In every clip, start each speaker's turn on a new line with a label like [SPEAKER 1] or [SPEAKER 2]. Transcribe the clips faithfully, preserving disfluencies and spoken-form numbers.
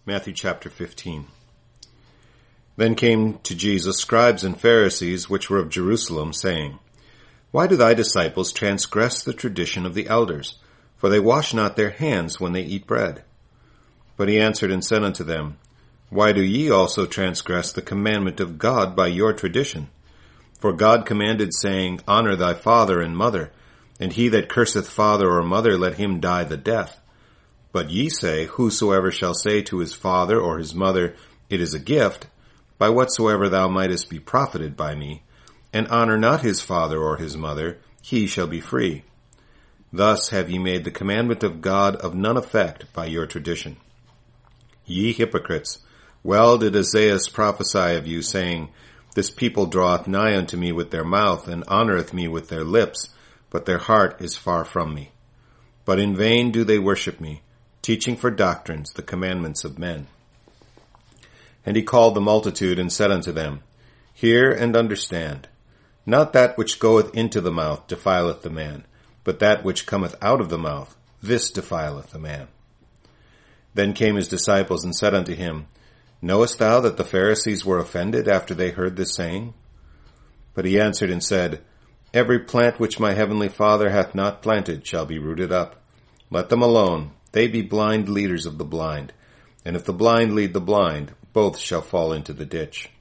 [SPEAKER 1] Matthew chapter fifteen. Then came to Jesus scribes and Pharisees which were of Jerusalem, saying, Why do thy disciples transgress the tradition of the elders? For they wash not their hands when they eat bread. But he answered and said unto them, Why do ye also transgress the commandment of God by your tradition? For God commanded, saying, Honor thy father and mother, and he that curseth father or mother, let him die the death. But ye say, Whosoever shall say to his father or his mother, It is a gift, by whatsoever thou mightest be profited by me, and honor not his father or his mother, he shall be free. Thus have ye made the commandment of God of none effect by your tradition. Ye hypocrites, well did Isaiah prophesy of you, saying, This people draweth nigh unto me with their mouth, and honoureth me with their lips, but their heart is far from me. But in vain do they worship me, teaching for doctrines the commandments of men. And he called the multitude, and said unto them, Hear and understand. Not that which goeth into the mouth defileth the man, but that which cometh out of the mouth, this defileth the man. Then came his disciples, and said unto him, Knowest thou that the Pharisees were offended after they heard this saying? But he answered and said, Every plant which my heavenly Father hath not planted shall be rooted up. Let them alone. They be blind leaders of the blind. And if the blind lead the blind, both shall fall into the ditch.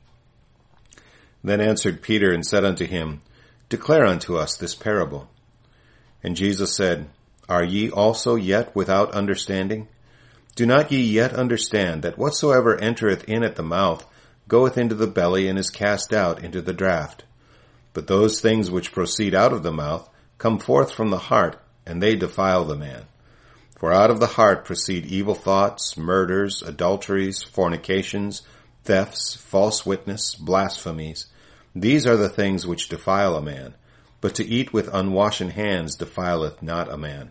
[SPEAKER 1] Then answered Peter and said unto him, Declare unto us this parable. And Jesus said, Are ye also yet without understanding? Do not ye yet understand that whatsoever entereth in at the mouth goeth into the belly and is cast out into the draught? But those things which proceed out of the mouth come forth from the heart, and they defile the man. For out of the heart proceed evil thoughts, murders, adulteries, fornications, thefts, false witness, blasphemies. These are the things which defile a man, but to eat with unwashen hands defileth not a man.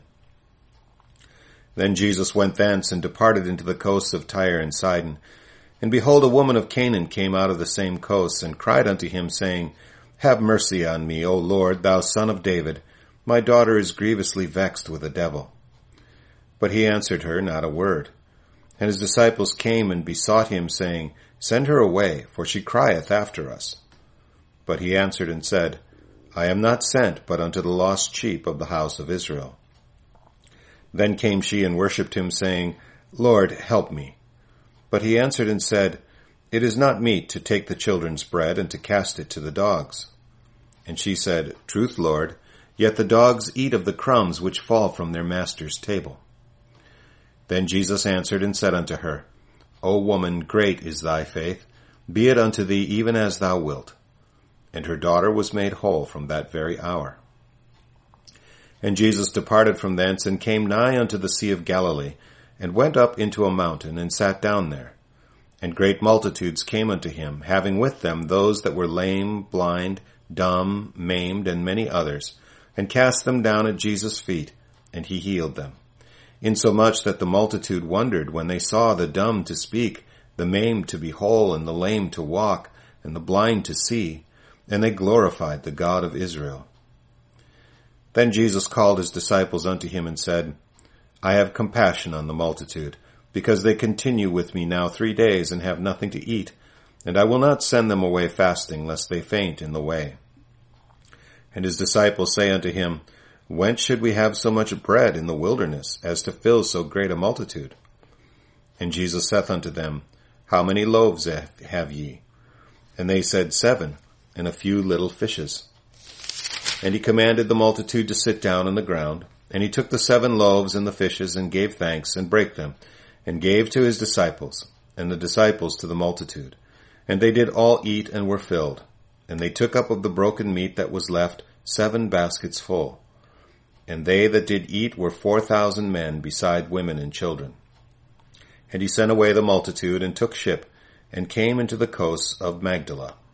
[SPEAKER 1] Then Jesus went thence and departed into the coasts of Tyre and Sidon. And behold, a woman of Canaan came out of the same coasts, and cried unto him, saying, Have mercy on me, O Lord, thou Son of David. My daughter is grievously vexed with a devil. But he answered her not a word. And his disciples came and besought him, saying, Send her away, for she crieth after us. But he answered and said, I am not sent but unto the lost sheep of the house of Israel. Then came she and worshipped him, saying, Lord, help me. But he answered and said, It is not meet to take the children's bread and to cast it to the dogs. And she said, Truth, Lord, yet the dogs eat of the crumbs which fall from their master's table. Then Jesus answered and said unto her, O woman, great is thy faith. Be it unto thee even as thou wilt. And her daughter was made whole from that very hour. And Jesus departed from thence, and came nigh unto the sea of Galilee, and went up into a mountain, and sat down there. And great multitudes came unto him, having with them those that were lame, blind, dumb, maimed, and many others, and cast them down at Jesus' feet, and he healed them. Insomuch that the multitude wondered when they saw the dumb to speak, the maimed to be whole, and the lame to walk, and the blind to see, and they glorified the God of Israel. Then Jesus called his disciples unto him, and said, I have compassion on the multitude, because they continue with me now three days, and have nothing to eat, and I will not send them away fasting, lest they faint in the way. And his disciples say unto him, Whence should we have so much bread in the wilderness, as to fill so great a multitude? And Jesus saith unto them, How many loaves have ye? And they said, Seven, and a few little fishes. And he commanded the multitude to sit down on the ground. And he took the seven loaves and the fishes, and gave thanks, and brake them, and gave to his disciples, and the disciples to the multitude. And they did all eat, and were filled. And they took up of the broken meat that was left seven baskets full. And they that did eat were four thousand men, beside women and children. And he sent away the multitude, and took ship, and came into the coasts of Magdala.